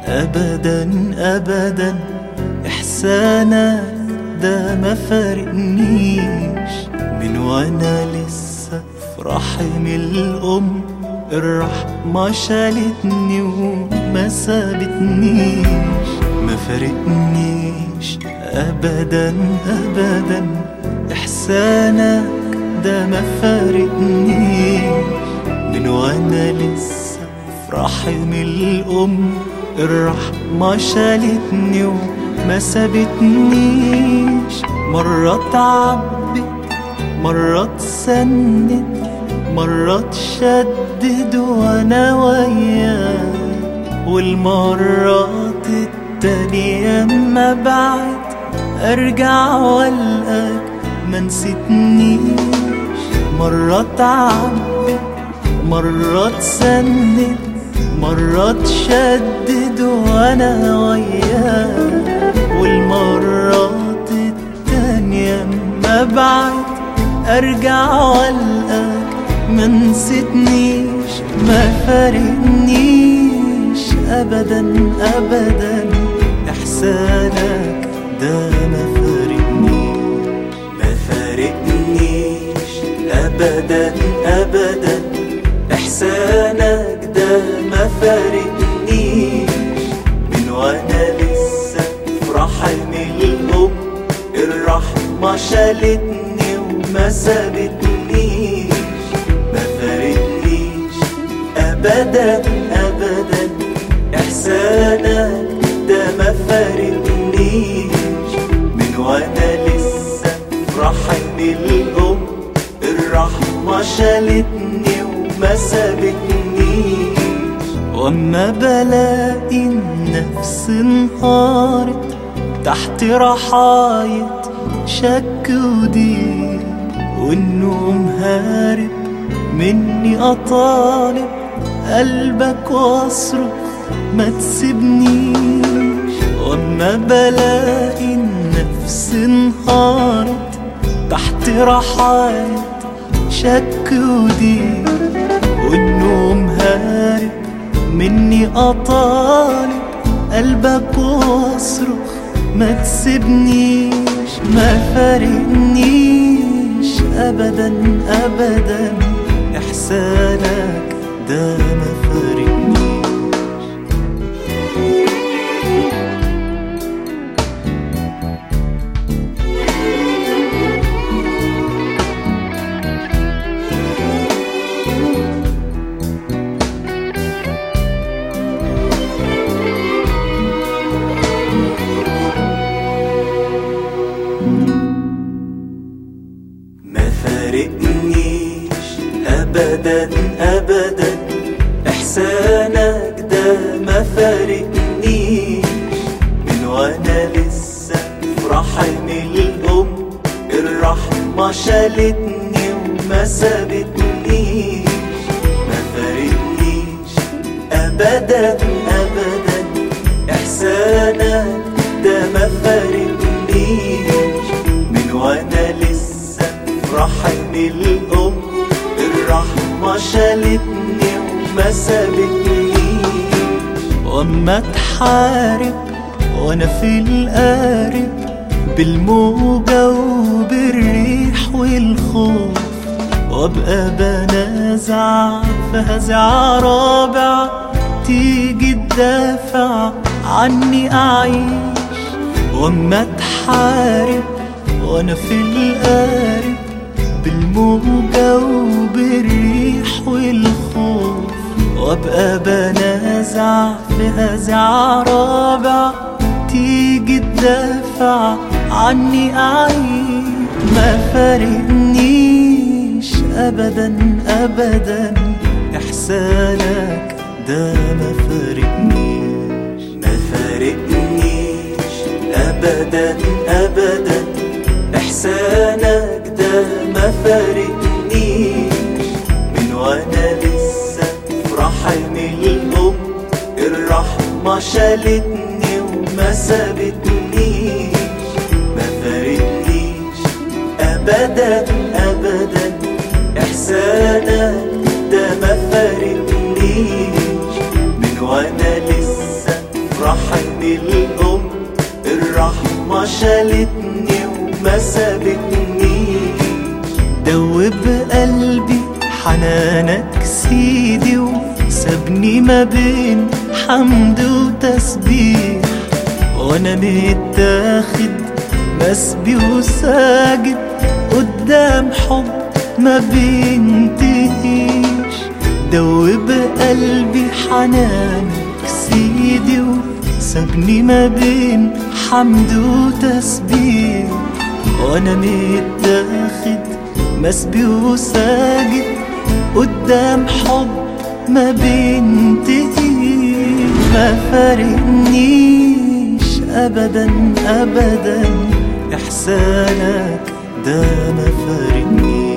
أبدا أبدا إحسانك ده ما فارقنيش. من وأنا لسه في رحم الأم الرحمة شالتني وما سابتنيش. ما فارقنيش أبدا أبدا إحسانك ده ما فارقنيش. من وأنا لسه في رحم الأم الرحمة شالتني وما سابتنيش. مرة تعبت مرة تسند مرة تشدد وانا وياك، والمرات التانية اما بعد ارجع والقاك ما نسيتنيش. مرة تعبت مرة تسند مرة تشدد وانا وياك، والمرات التانية اما بعد ارجع والقاك ما نسيتنيش. ما فارقنيش ابدا ابدا احسانك ده ما فارقنيش. ما فارقنيش ابدا ابدا احسانك ده ما فارقنيش. من وانا لسه في رحم الام الرحمة شالتني وما سابتنيش. ما فارقنيش ابدا ابدا احسانك ده ما فارقنيش. من وانا لسه في رحم الام الرحمة شالتني وما سابتنيش. واما بلاقي النفس انهارت تحت رحاية شك وضيق، والنوم هارب مني أطالب قلبك واصرخ ما تسيبنيش. واما بلاقي النفس انهارت تحت رحاية شك وضيق، والنوم هارب مني أطالب قلبك واصرخ ما تسيبنيش. ما فارقنيش ابدا ابدا احسانك ده ما فارقنيش. ما فارقنيش ابدا ابدا احسانك ده ما فارقنيش. من وانا لسه في رحم الام الرحمة شالتني وما سابتنيش. ما فارقنيش ابدا ابدا احسانك ده ما فارقنيش. من وانا لسه في رحم الام الرحمة شالتني وما سابتنيش. واما تحارب وانا في القارب بالموجة وبالريح والخوف، وابقى بنازع في هزع رابع تيجي تدافع عني اعيش. واما تحارب وانا في القارب بالموجة وبالريح والخوف، وابقى بنازع في هزع رابع تيجي تدافع عني اعيش. ما فارقنيش ابدا ابدا احسانك ده ما فارقنيش. ما فارقنيش ابدا ابدا احسانك ده ما فارقنيش. من وانا لسه في رحم الام الرحمة شالتني وما سابتنيش. ما فارقنيش ابدا ابدا احسانك ده ما فارقنيش. من وانا لسه في رحم الأم الرحمة شالتني وما سابتنيش. دوب قلبي حنانك سيدي وسابني ما بين حمد وتسبيح، وانا متاخد مسبي وساجد قدام حب ما بينتهيش. دوب قلبي حنانك سيدي وسابني ما بين حمد وتسبيح، وانا متاخد مسبي وساجد قدام حب ما بينتهيش. ما فارقنيش ابدا ابدا احسانك ده ما فارقنيش.